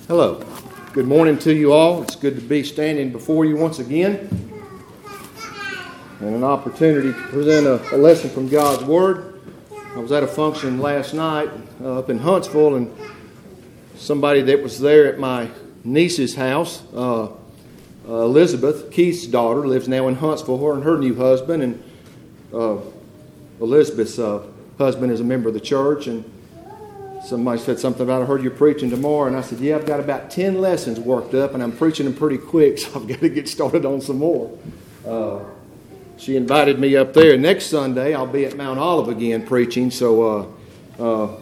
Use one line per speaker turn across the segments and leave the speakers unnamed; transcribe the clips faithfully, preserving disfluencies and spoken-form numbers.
Hello. Good morning to you all. It's good to be standing before you once again and an opportunity to present a, a lesson from God's Word. I was at a function last night uh, up in Huntsville, and somebody that was there at my niece's house, uh, uh, Elizabeth, Keith's daughter, lives now in Huntsville, her and her new husband, and uh, Elizabeth's uh, husband is a member of the church, and somebody said something about, I heard you're preaching tomorrow, and I said, yeah, I've got about ten lessons worked up, and I'm preaching them pretty quick, so I've got to get started on some more. Uh, she invited me up there. Next Sunday, I'll be at Mount Olive again preaching, so uh, uh,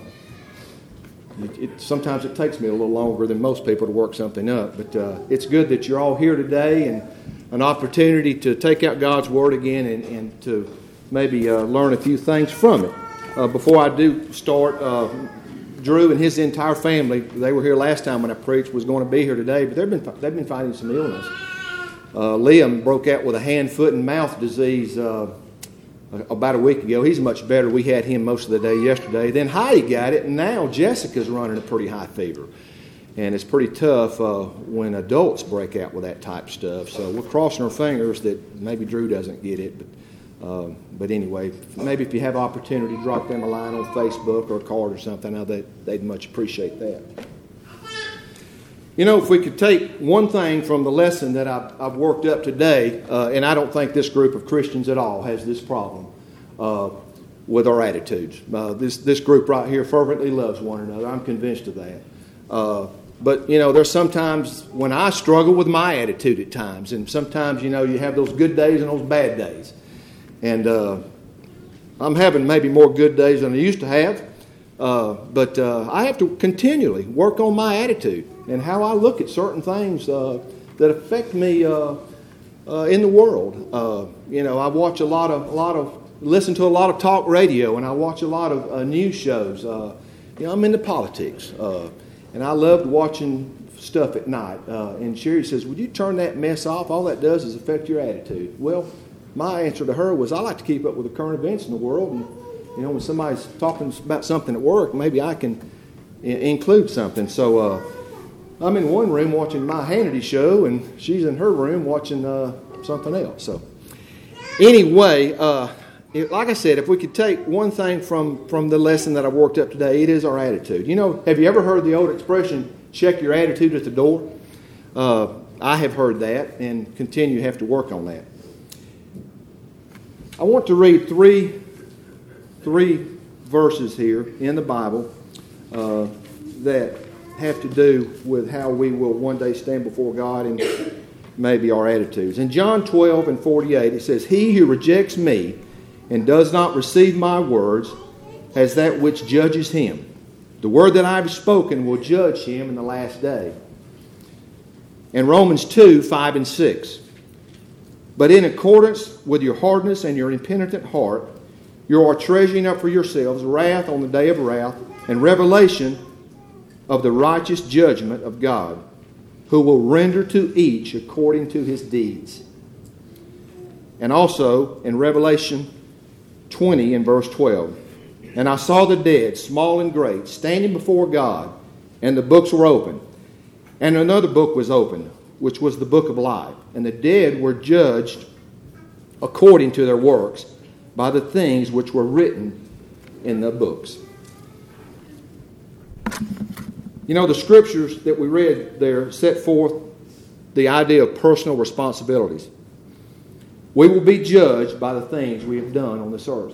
it, it, sometimes it takes me a little longer than most people to work something up, but uh, it's good that you're all here today, and an opportunity to take out God's Word again and, and to maybe uh, learn a few things from it. Uh, before I do start, uh, Drew and his entire family, they were here last time when I preached, was going to be here today, but they've been they've been fighting some illness. Uh, Liam broke out with a hand, foot, and mouth disease uh, about a week ago. He's much better. We had him most of the day yesterday. Then Heidi got it, and now Jessica's running a pretty high fever. And it's pretty tough uh, when adults break out with that type of stuff. So we're crossing our fingers that maybe Drew doesn't get it, but Uh, but anyway, maybe if you have opportunity, drop them a line on Facebook or a card or something. Now they, they'd much appreciate that. You know, if we could take one thing from the lesson that I've, I've worked up today, uh, and I don't think this group of Christians at all has this problem uh, with our attitudes. Uh, this this group right here fervently loves one another. I'm convinced of that. Uh, but, you know, there's sometimes when I struggle with my attitude at times, and sometimes, you know, you have those good days and those bad days. And uh, I'm having maybe more good days than I used to have. Uh, but uh, I have to continually work on my attitude and how I look at certain things uh, that affect me uh, uh, in the world. Uh, you know, I watch a lot of, a lot of, listen to a lot of talk radio, and I watch a lot of uh, news shows. Uh, you know, I'm into politics. Uh, and I loved watching stuff at night. Uh, and Sherry says, would you turn that mess off? All that does is affect your attitude. Well, my answer to her was, I like to keep up with the current events in the world, and you know, when somebody's talking about something at work, maybe I can I- include something. So uh, I'm in one room watching my Hannity show, and she's in her room watching uh, something else. So anyway, uh, it, like I said, if we could take one thing from, from the lesson that I worked up today, it is our attitude. You know, have you ever heard the old expression, check your attitude at the door? Uh, I have heard that and continue to have to work on that. I want to read three, three verses here in the Bible uh, that have to do with how we will one day stand before God and maybe our attitudes. In John twelve and forty-eight, it says, he who rejects me and does not receive my words has that which judges him. The word that I have spoken will judge him in the last day. In Romans two, five and six, but in accordance with your hardness and your impenitent heart, you are treasuring up for yourselves wrath on the day of wrath and revelation of the righteous judgment of God, who will render to each according to his deeds. And also in Revelation twenty and verse twelve, and I saw the dead, small and great, standing before God, and the books were open. And another book was opened, which was the book of life. And the dead were judged according to their works by the things which were written in the books. You know, the scriptures that we read there set forth the idea of personal responsibilities. We will be judged by the things we have done on this earth.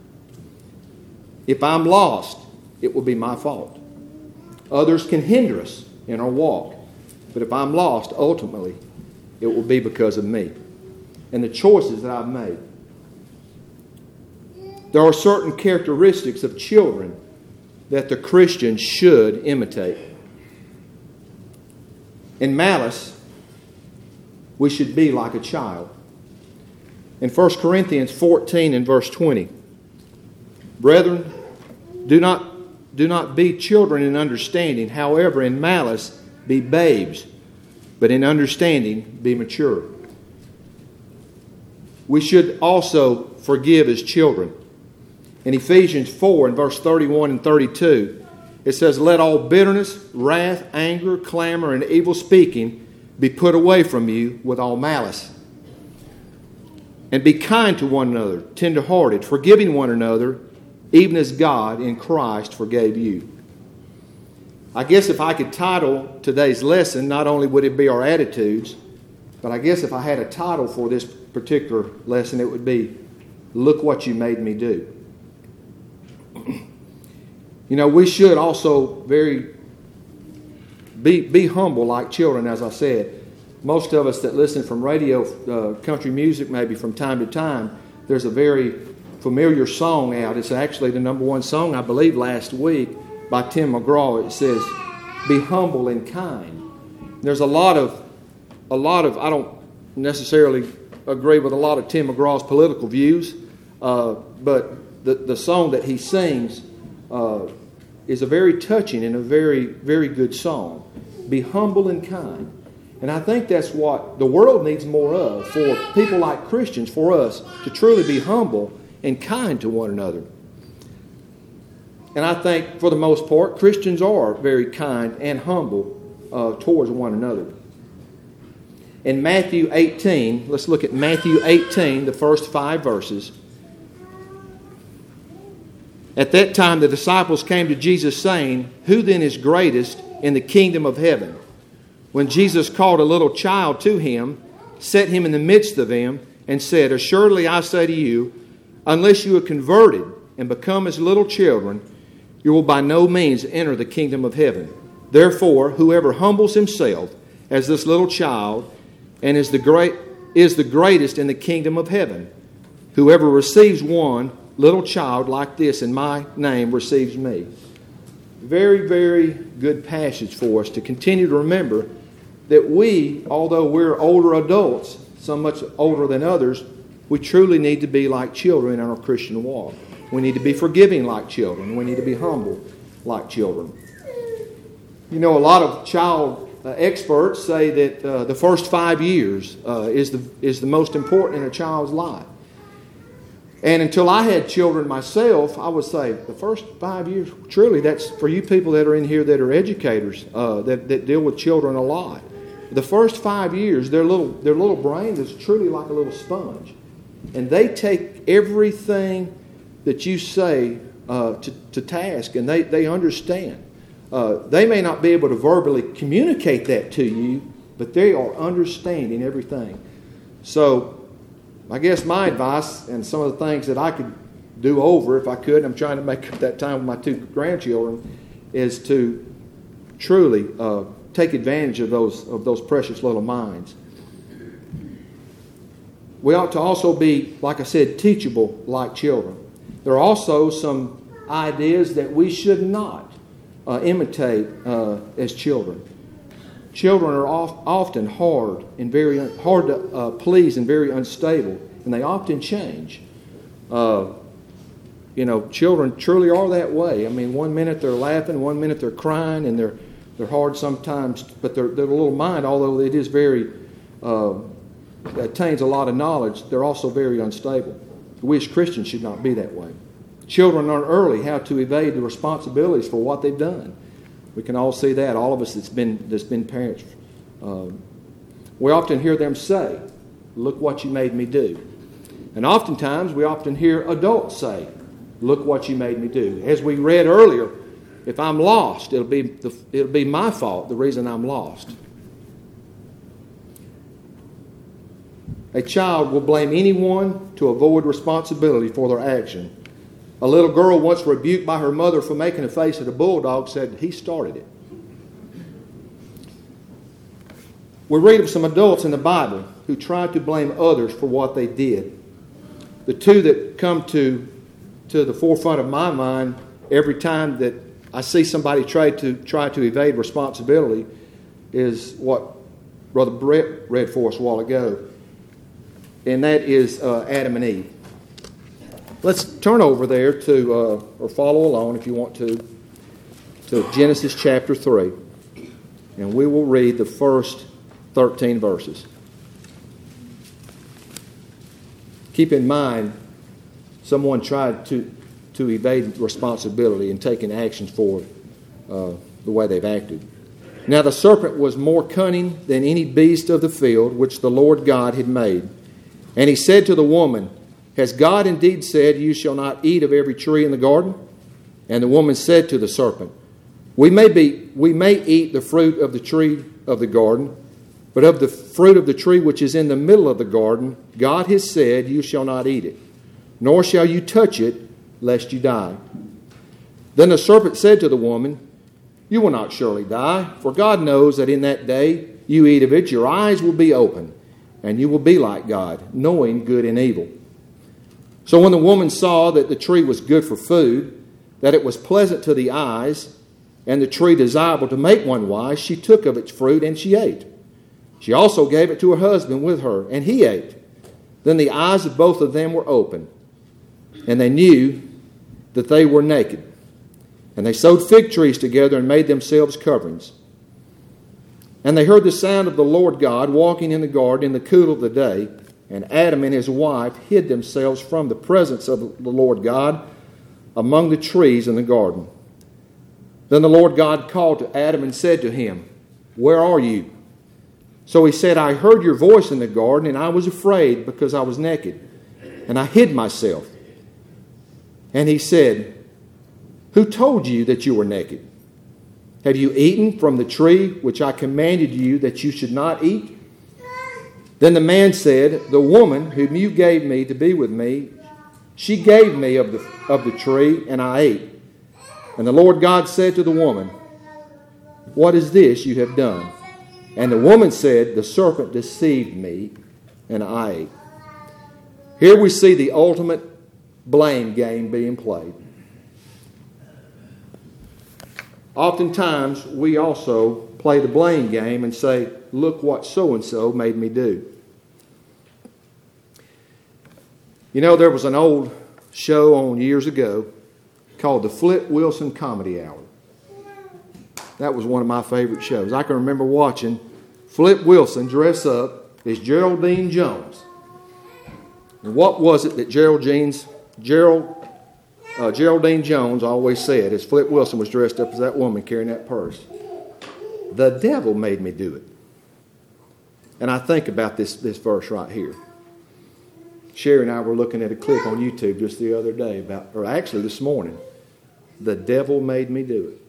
If I'm lost, it will be my fault. Others can hinder us in our walk. But if I'm lost, ultimately, it will be because of me and the choices that I've made. There are certain characteristics of children that the Christian should imitate. In malice, we should be like a child. In First Corinthians fourteen and verse twenty, brethren, do not, do not be children in understanding, however, in malice be babes, but in understanding be mature. We should also forgive as children. In Ephesians four and verse thirty-one and thirty-two, It says, let all bitterness, wrath, anger, clamor, and evil speaking be put away from you with all malice. And be kind to one another, tender-hearted, forgiving one another, even as God in Christ forgave you. I guess if I could title today's lesson, not only would it be our attitudes, but I guess if I had a title for this particular lesson, it would be, Look What You Made Me Do. You know, we should also very be, be humble like children, as I said. Most of us that listen from radio, uh, country music maybe from time to time, there's a very familiar song out. It's actually the number one song, I believe, last week by Tim McGraw. It says, be humble and kind. There's a lot of, a lot of, I don't necessarily agree with a lot of Tim McGraw's political views, uh, but the, the song that he sings uh, is a very touching and a very, very good song. Be humble and kind. And I think that's what the world needs more of, for people like Christians, for us to truly be humble and kind to one another. And I think, for the most part, Christians are very kind and humble uh, towards one another. In Matthew eighteen, let's look at Matthew eighteen, the first five verses. At that time the disciples came to Jesus saying, Who then is greatest in the kingdom of heaven? When Jesus called a little child to him, set him in the midst of them, and said, Assuredly I say to you, unless you are converted and become as little children, you will by no means enter the kingdom of heaven. Therefore, whoever humbles himself as this little child and is the great is the greatest in the kingdom of heaven. Whoever receives one little child like this in my name receives me. Very, very good passage for us to continue to remember that we, although we're older adults, so much older than others, we truly need to be like children in our Christian walk. We need to be forgiving like children. We need to be humble like children. You know, a lot of child uh, experts say that uh, the first five years uh, is the is the most important in a child's life. And until I had children myself, I would say the first five years, truly, that's for you people that are in here that are educators, uh, that, that deal with children a lot. The first five years, their little their little brain is truly like a little sponge. And they take everything that you say uh, to, to task, and they, they understand. Uh, they may not be able to verbally communicate that to you, but they are understanding everything. So I guess my advice, and some of the things that I could do over if I could, and I'm trying to make up that time with my two grandchildren, is to truly uh, take advantage of those of those precious little minds. We ought to also be, like I said, teachable like children. There are also some ideas that we should not uh, imitate uh, as children. Children are oft, often hard and very un, hard to uh, please and very unstable, and they often change. Uh, you know, children truly are that way. I mean, one minute they're laughing, one minute they're crying, and they're they're hard sometimes. But their their little mind, although it is very uh, attains a lot of knowledge, they're also very unstable. We as Christians should not be that way. Children learn early how to evade the responsibilities for what they've done. We can all see that. All of us that's been that's been parents. Uh, we often hear them say, "Look what you made me do," and oftentimes we often hear adults say, "Look what you made me do." As we read earlier, if I'm lost, it'll be the, it'll be my fault. The reason I'm lost. A child will blame anyone to avoid responsibility for their action. A little girl once rebuked by her mother for making a face at a bulldog said, "He started it." We read of some adults in the Bible who tried to blame others for what they did. The two that come to, to the forefront of my mind every time that I see somebody try to try to evade responsibility is what Brother Brett read for us a while ago. And that is uh, Adam and Eve. Let's turn over there to, uh, or follow along if you want to, to Genesis chapter three. And we will read the first thirteen verses. Keep in mind, someone tried to, to evade responsibility and taking actions for uh, the way they've acted. Now the serpent was more cunning than any beast of the field which the Lord God had made. And he said to the woman, Has God indeed said, You shall not eat of every tree in the garden? And the woman said to the serpent, We may be, we may eat the fruit of the tree of the garden, but of the fruit of the tree which is in the middle of the garden, God has said, You shall not eat it, nor shall you touch it, lest you die. Then the serpent said to the woman, You will not surely die, for God knows that in that day you eat of it, your eyes will be open, and you will be like God, knowing good and evil. So when the woman saw that the tree was good for food, that it was pleasant to the eyes, and the tree desirable to make one wise, she took of its fruit and she ate. She also gave it to her husband with her, and he ate. Then the eyes of both of them were opened, and they knew that they were naked. And they sewed fig trees together and made themselves coverings. And they heard the sound of the Lord God walking in the garden in the cool of the day, and Adam and his wife hid themselves from the presence of the Lord God among the trees in the garden. Then the Lord God called to Adam and said to him, Where are you? So he said, I heard your voice in the garden, and I was afraid because I was naked, and I hid myself. And he said, Who told you that you were naked? Have you eaten from the tree which I commanded you that you should not eat? Then the man said, The woman whom you gave me to be with me, she gave me of the, of the tree, and I ate. And the Lord God said to the woman, What is this you have done? And the woman said, The serpent deceived me, and I ate. Here we see the ultimate blame game being played. Oftentimes, we also play the blame game and say, Look what so-and-so made me do. You know, there was an old show on years ago called the Flip Wilson Comedy Hour. That was one of my favorite shows. I can remember watching Flip Wilson dress up as Geraldine Jones. And what was it that Geraldine's, Gerald, uh, Geraldine Jones always said as Flip Wilson was dressed up as that woman carrying that purse? The devil made me do it. And I think about this, this verse right here. Sherry and I were looking at a clip on YouTube just the other day, about, or actually this morning. The devil made me do it.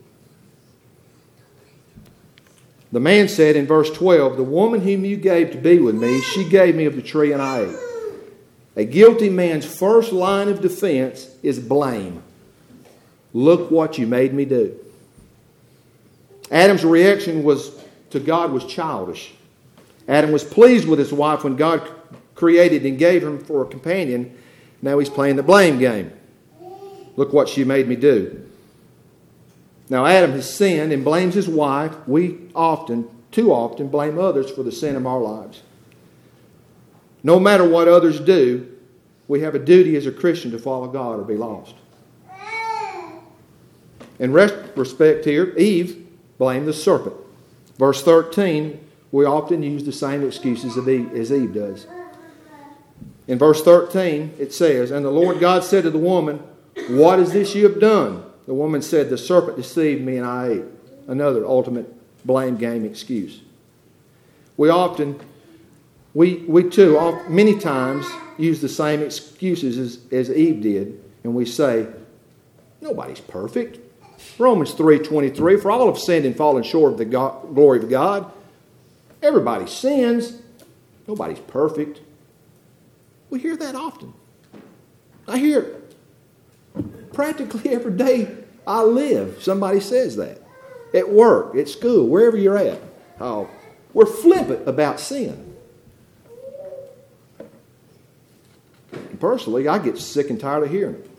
The man said in verse twelve, The woman whom you gave to be with me, she gave me of the tree and I ate. A guilty man's first line of defense is blame. Look what you made me do. Adam's reaction was to God was childish. Adam was pleased with his wife when God created and gave him for a companion. Now he's playing the blame game. Look what she made me do. Now Adam has sinned and blames his wife. We often, too often, blame others for the sin of our lives. No matter what others do, we have a duty as a Christian to follow God or be lost. In respect here, Eve blamed the serpent. Verse thirteen, we often use the same excuses as Eve, as Eve does. In verse thirteen, it says, And the Lord God said to the woman, What is this you have done? The woman said, The serpent deceived me and I ate. Another ultimate blame game excuse. We often, we, we too, many times use the same excuses as, as Eve did. And we say, nobody's perfect. Romans three twenty-three, For all have sinned and fallen short of the God, glory of God. Everybody sins. Nobody's perfect. We hear that often. I hear it practically every day I live. Somebody says that. At work, at school, wherever you're at. Oh, we're flippant about sin. And personally, I get sick and tired of hearing it.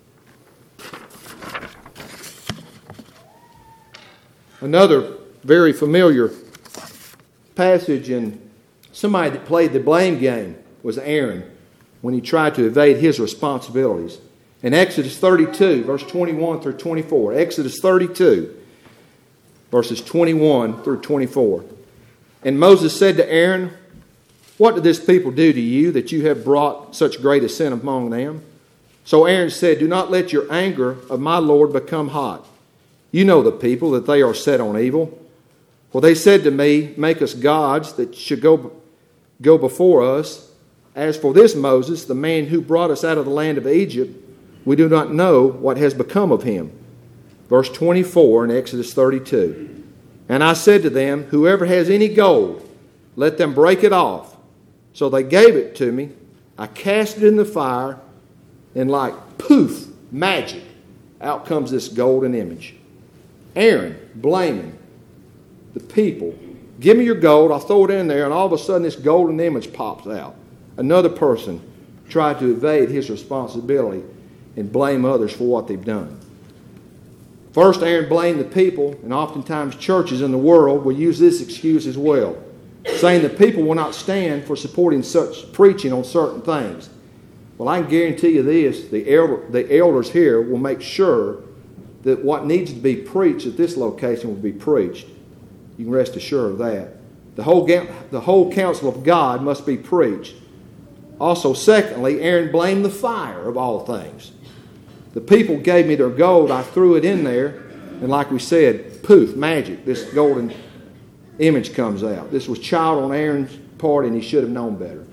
Another very familiar passage in somebody that played the blame game was Aaron when he tried to evade his responsibilities. In Exodus thirty-two, verse twenty-one through twenty-four. Exodus thirty-two, verses twenty-one through twenty-four. And Moses said to Aaron, What did this people do to you that you have brought such great a sin among them? So Aaron said, Do not let your anger of my Lord become hot. You know the people, that they are set on evil. For they said to me, make us gods that should go, go before us. As for this Moses, the man who brought us out of the land of Egypt, we do not know what has become of him. Verse twenty-four in Exodus thirty-two. And I said to them, whoever has any gold, let them break it off. So they gave it to me. I cast it in the fire, and like poof, magic, out comes this golden image. Aaron blaming the people. Give me your gold, I'll throw it in there, and all of a sudden this golden image pops out. Another person tried to evade his responsibility and blame others for what they've done. First, Aaron blamed the people, and oftentimes churches in the world will use this excuse as well, saying the people will not stand for supporting such preaching on certain things. Well, I can guarantee you this, the, elder, the elders here will make sure that what needs to be preached at this location will be preached. You can rest assured of that. The whole, the whole counsel of God must be preached. Also, secondly, Aaron blamed the fire of all things. The people gave me their gold, I threw it in there, and like we said, poof, magic, this golden image comes out. This was child on Aaron's part, and he should have known better.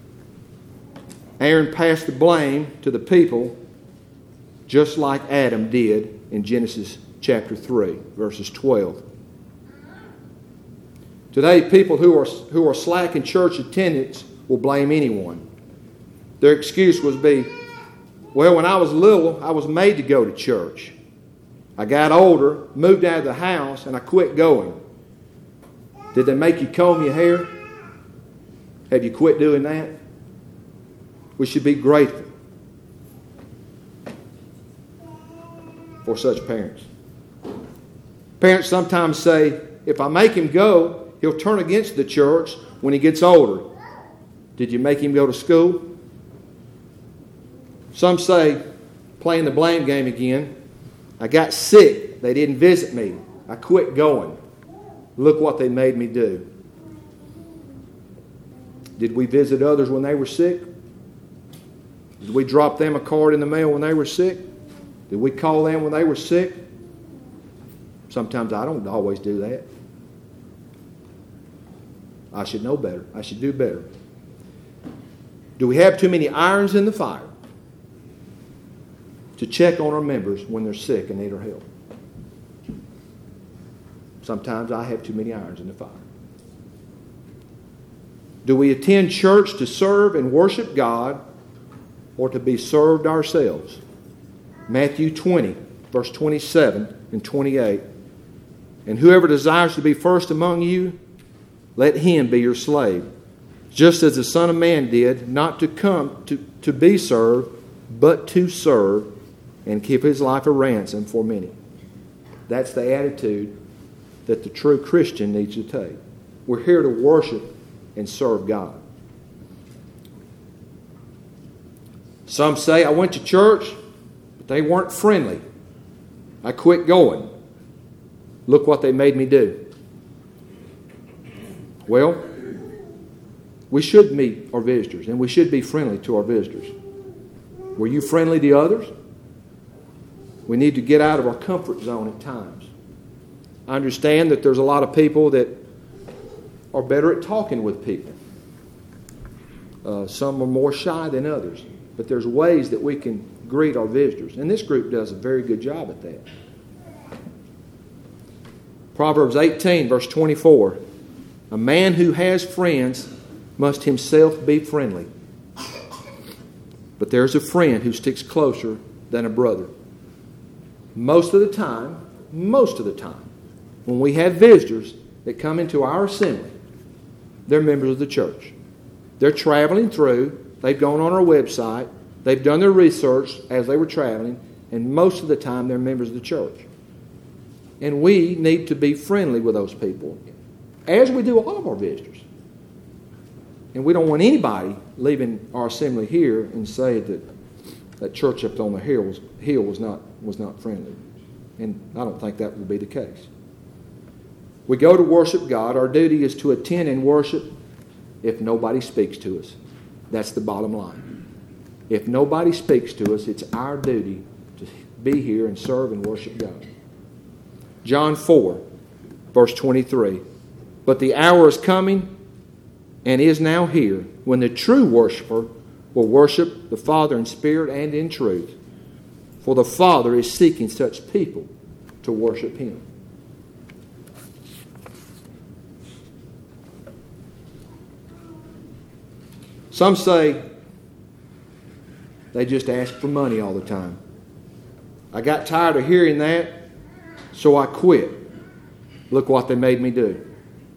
Aaron passed the blame to the people just like Adam did in Genesis chapter three, verses twelve. Today, people who are, who are slack in church attendance will blame anyone. Their excuse would be, well, when I was little, I was made to go to church. I got older, moved out of the house, and I quit going. Did they make you comb your hair? Have you quit doing that? We should be grateful for such parents. Parents sometimes say, if I make him go, he'll turn against the church when he gets older. Did you make him go to school? Some say, playing the blame game again, I got sick. They didn't visit me. I quit going. Look what they made me do. Did we visit others when they were sick? Did we drop them a card in the mail when they were sick? Did we call them when they were sick? Sometimes I don't always do that. I should know better. I should do better. Do we have too many irons in the fire to check on our members when they're sick and need our help? Sometimes I have too many irons in the fire. Do we attend church to serve and worship God or to be served ourselves? Matthew twenty, verse twenty-seven and twenty-eight. And whoever desires to be first among you, let him be your slave, just as the Son of Man did, not to come to, to be served, but to serve and keep his life a ransom for many. That's the attitude that the true Christian needs to take. We're here to worship and serve God. Some say, I went to church, but they weren't friendly. I quit going. Look what they made me do. Well, we should meet our visitors, and we should be friendly to our visitors. Were you friendly to others? We need to get out of our comfort zone at times. I understand that there's a lot of people that are better at talking with people. Uh, some are more shy than others. But there's ways that we can greet our visitors. And this group does a very good job at that. Proverbs eighteen, verse twenty-four. A man who has friends must himself be friendly. But there's a friend who sticks closer than a brother. Most of the time, most of the time, when we have visitors that come into our assembly, they're members of the church. They're traveling through. They've gone on our website. They've done their research as they were traveling. And most of the time, they're members of the church. And we need to be friendly with those people, as we do all of our visitors. And we don't want anybody leaving our assembly here and say that that church up on the hill was, hill was not was not friendly. And I don't think that will be the case. We go to worship God. Our duty is to attend and worship if nobody speaks to us. That's the bottom line. If nobody speaks to us, it's our duty to be here and serve and worship God. John four, verse twenty-three. But the hour is coming and is now here when the true worshiper will worship the Father in spirit and in truth. For the Father is seeking such people to worship Him. Some say they just ask for money all the time. I got tired of hearing that, so I quit. Look what they made me do.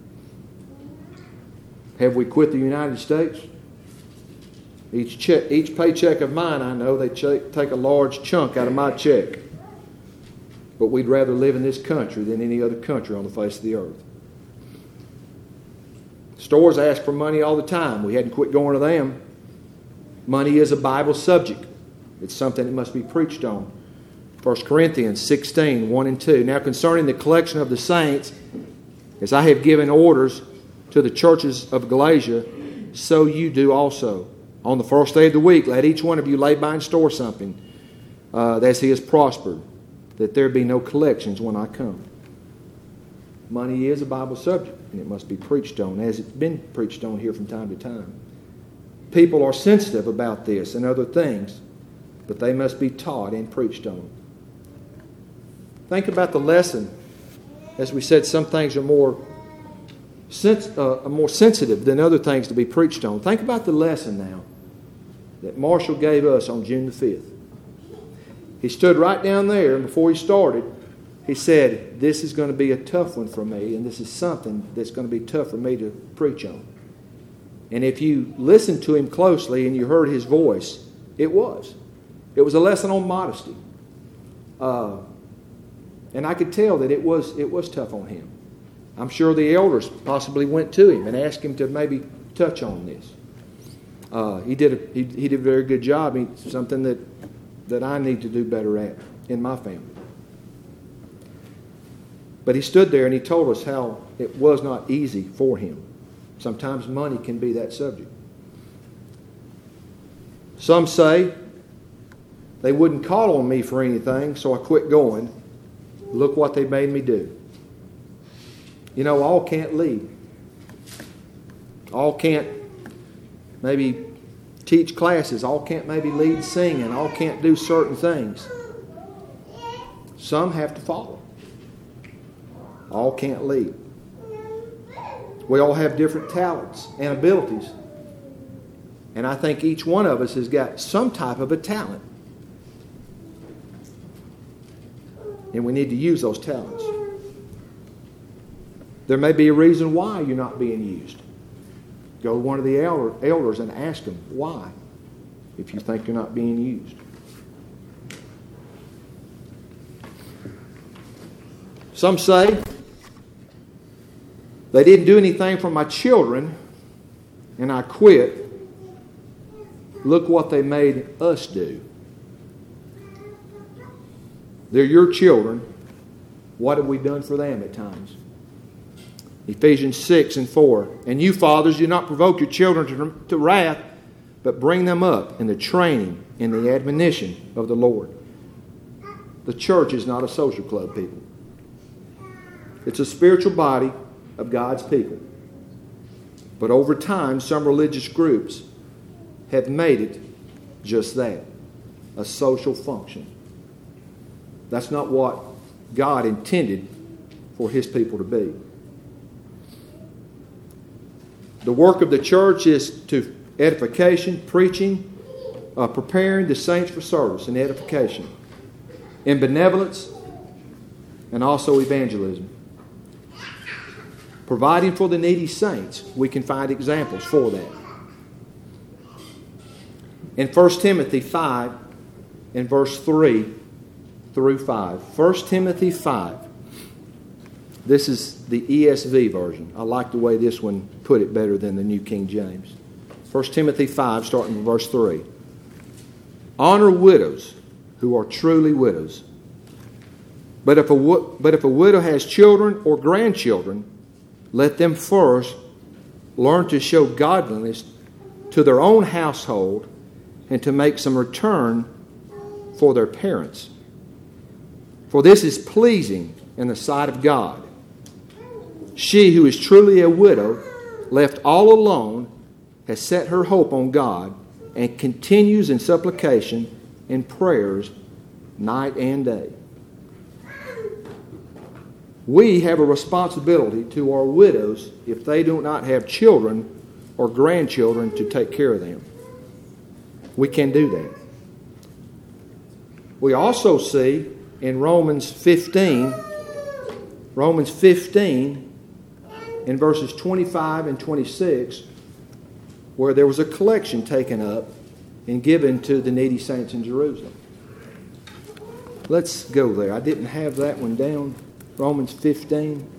Have we quit the United States? Each check, each paycheck of mine, I know, they ch- take a large chunk out of my check. But we'd rather live in this country than any other country on the face of the earth. Stores ask for money all the time. We hadn't quit going to them. Money is a Bible subject. It's something that must be preached on. First Corinthians sixteen, one and two. Now concerning the collection of the saints, as I have given orders to the churches of Galatia, so you do also. On the first day of the week, let each one of you lay by and store something, uh, as he has prospered, that there be no collections when I come. Money is a Bible subject, and it must be preached on, as it's been preached on here from time to time. People are sensitive about this and other things, but they must be taught and preached on. Think about the lesson. As we said, some things are more, sens- uh, are more sensitive than other things to be preached on. Think about the lesson now that Marshall gave us on June the fifth. He stood right down there, and before he started, he said, this is going to be a tough one for me, and this is something that's going to be tough for me to preach on. And if you listened to him closely and you heard his voice, it was. It was a lesson on modesty. Uh, and I could tell that it was, it was tough on him. I'm sure the elders possibly went to him and asked him to maybe touch on this. Uh, he did a, he, he did a very good job. He, something that, that I need to do better at in my family. But he stood there and he told us how it was not easy for him. Sometimes money can be that subject. Some say they wouldn't call on me for anything, so I quit going. Look what they made me do. You know, all can't lead. All can't maybe teach classes. All can't maybe lead singing. All can't do certain things. Some have to follow. All can't lead. We all have different talents and abilities. And I think each one of us has got some type of a talent. And we need to use those talents. There may be a reason why you're not being used. Go to one of the elder, elders and ask them why, if you think you're not being used. Some say they didn't do anything for my children and I quit. Look what they made us do. They're your children. What have we done for them at times? Ephesians six and four. And you fathers, do not provoke your children to, to wrath, but bring them up in the training and the admonition of the Lord. The church is not a social club, people. It's a spiritual body of God's people. But over time, some religious groups have made it just that, a social function. That's not what God intended for His people to be. The work of the church is to edification, preaching, uh, preparing the saints for service and edification, in benevolence, and also evangelism. Providing for the needy saints, we can find examples for that. In First Timothy five, in verse three through five. First Timothy five. This is the E S V version. I like the way this one put it better than the New King James. First Timothy five, starting from verse three. Honor widows who are truly widows. But if a, but if a widow has children or grandchildren, let them first learn to show godliness to their own household and to make some return for their parents. For this is pleasing in the sight of God. She who is truly a widow, left all alone, has set her hope on God and continues in supplication and prayers night and day. We have a responsibility to our widows if they do not have children or grandchildren to take care of them. We can do that. We also see in Romans fifteen, Romans fifteen, in verses twenty-five and twenty-six, where there was a collection taken up and given to the needy saints in Jerusalem. Let's go there. I didn't have that one down. Romans fifteen.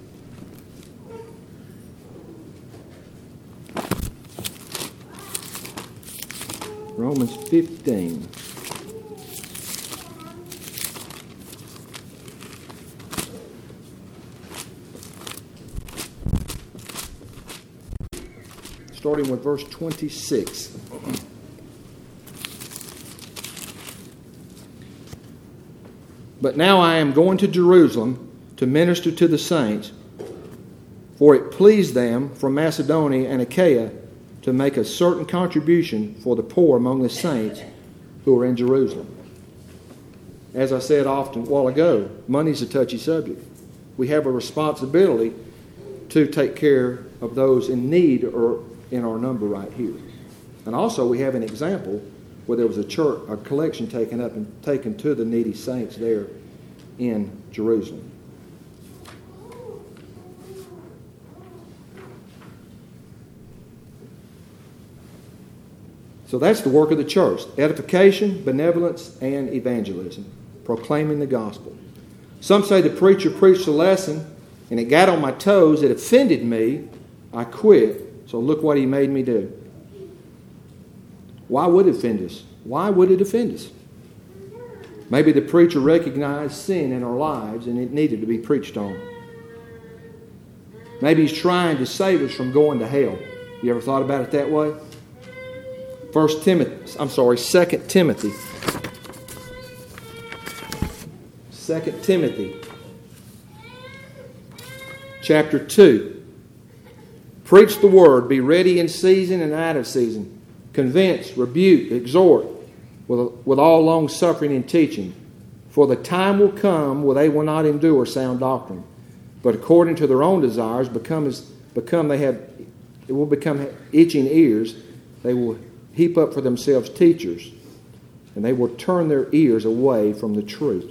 Romans fifteen. Starting with verse twenty-six. But now I am going to Jerusalem to minister to the saints, for it pleased them from Macedonia and Achaia to make a certain contribution for the poor among the saints who are in Jerusalem. As I said often a while ago, money's a touchy subject. We have a responsibility to take care of those in need or in our number right here. And also we have an example where there was a church, a collection taken up and taken to the needy saints there in Jerusalem. So that's the work of the church: edification, benevolence, and evangelism, proclaiming the gospel. Some say the preacher preached a lesson and it got on my toes, it offended me, I quit, so look what he made me do. Why would it offend us? Why would it offend us? Maybe the preacher recognized sin in our lives and it needed to be preached on. Maybe he's trying to save us from going to hell. You ever thought about it that way? First Timothy, I'm sorry, Second Timothy. Second Timothy, chapter two. Preach the word, be ready in season and out of season. Convince, rebuke, exhort, with, with all long suffering and teaching. For the time will come where they will not endure sound doctrine, but according to their own desires, become as become they have, it will become itching ears. They will heap up for themselves teachers, and they will turn their ears away from the truth.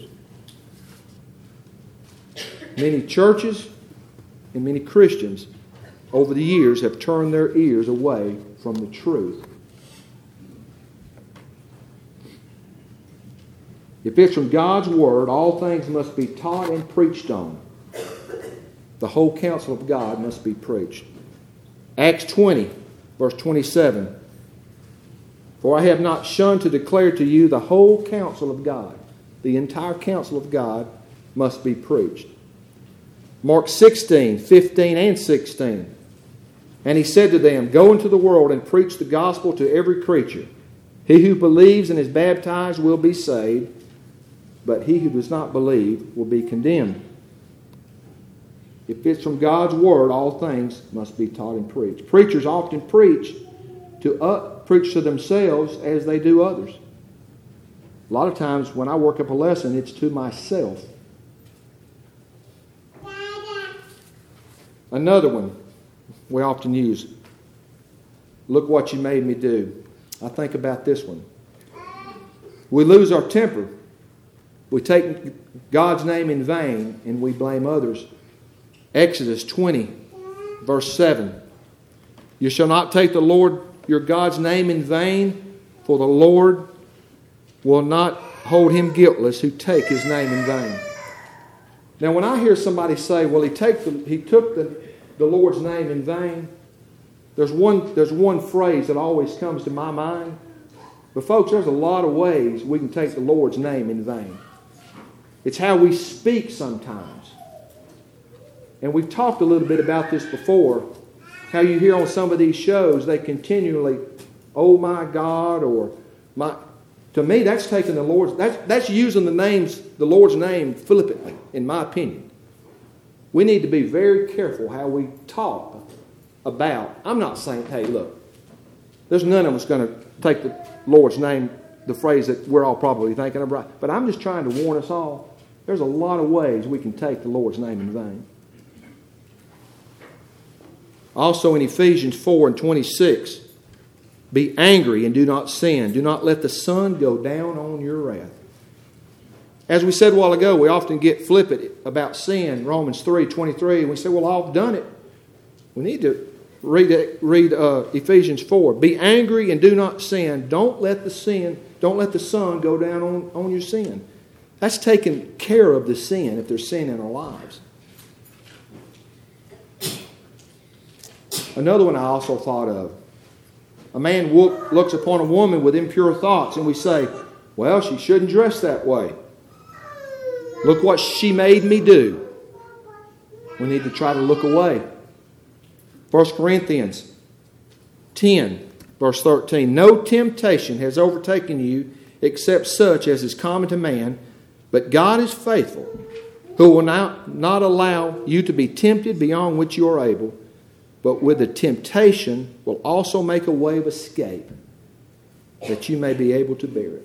Many churches and many Christians over the years have turned their ears away from the truth. If it's from God's Word, all things must be taught and preached on. The whole counsel of God must be preached. Acts twenty, verse twenty-seven. For I have not shunned to declare to you the whole counsel of God. The entire counsel of God must be preached. Mark sixteen, fifteen and sixteen. And he said to them, go into the world and preach the gospel to every creature. He who believes and is baptized will be saved, but he who does not believe will be condemned. If it's from God's Word, all things must be taught and preached. Preachers often preach to uh, preach to themselves as they do others. A lot of times when I work up a lesson, it's to myself. Another one we often use. Look what you made me do. I think about this one. We lose our temper. We take God's name in vain and we blame others. Exodus twenty, verse seven. You shall not take the Lord your God's name in vain, for the Lord will not hold him guiltless who take his name in vain. Now when I hear somebody say, well, he, take the, he took the, the Lord's name in vain, there's one, there's one phrase that always comes to my mind. But folks, there's a lot of ways we can take the Lord's name in vain. It's how we speak sometimes. And we've talked a little bit about this before. How you hear on some of these shows, they continually, oh my God, or my, To me, that's taking the Lord's, that's, that's using the names, the Lord's name flippantly, in my opinion. We need to be very careful how we talk about. I'm not saying, hey, look, there's none of us going to take the Lord's name, the phrase that we're all probably thinking of, right? But I'm just trying to warn us all. There's a lot of ways we can take the Lord's name in vain. Also in Ephesians four and twenty-six, be angry and do not sin. Do not let the sun go down on your wrath. As we said a while ago, we often get flippant about sin. Romans three twenty-three, and we say, well, I've done it. We need to read, read uh, Ephesians four. Be angry and do not sin. Don't let the sin, don't let the sun go down on, on your sin. That's taking care of the sin if there's sin in our lives. Another one I also thought of. A man looks upon a woman with impure thoughts, and we say, well, she shouldn't dress that way. Look what she made me do. We need to try to look away. First Corinthians ten, verse thirteen. No temptation has overtaken you except such as is common to man, but God is faithful, who will not, not allow you to be tempted beyond which you are able, but with the temptation will also make a way of escape, that you may be able to bear it.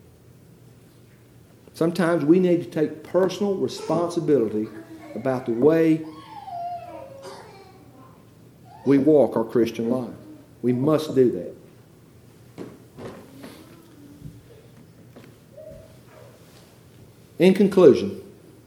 Sometimes we need to take personal responsibility about the way we walk our Christian life. We must do that. In conclusion,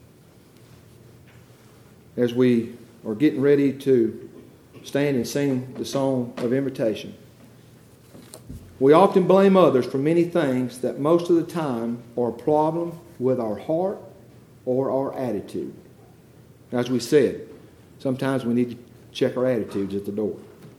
as we are getting ready to stand and sing the song of invitation, we often blame others for many things that most of the time are a problem with our heart or our attitude. As we said, sometimes we need to check our attitudes at the door.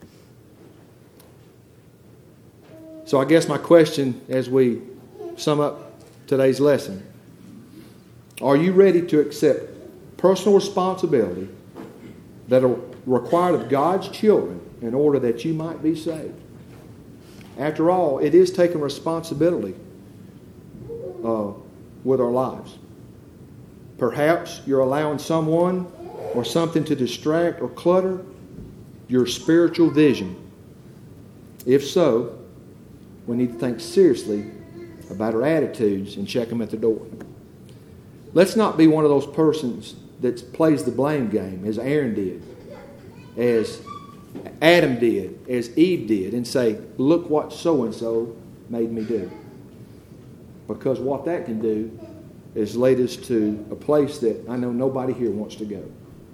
So I guess my question as we sum up today's lesson, are you ready to accept personal responsibility that are required of God's children in order that you might be saved? After all, it is taking responsibility uh, with our lives. Perhaps you're allowing someone or something to distract or clutter your spiritual vision. If so, we need to think seriously about our attitudes and check them at the door. Let's not be one of those persons that plays the blame game, as Aaron did, as Adam did, as Eve did, and say, look what so-and-so made me do. Because what that can do is lead us to a place that I know nobody here wants to go.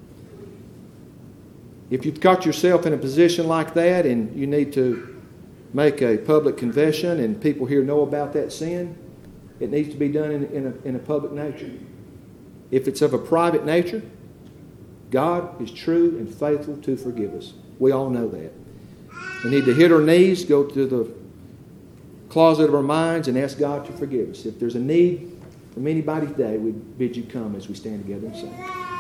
If you've got yourself in a position like that and you need to make a public confession and people here know about that sin, it needs to be done in, in, a, in a public nature. If it's of a private nature, God is true and faithful to forgive us. We all know that. We need to hit our knees, go to the closet of our minds, and ask God to forgive us. If there's a need from anybody today, we bid you come as we stand together and sing.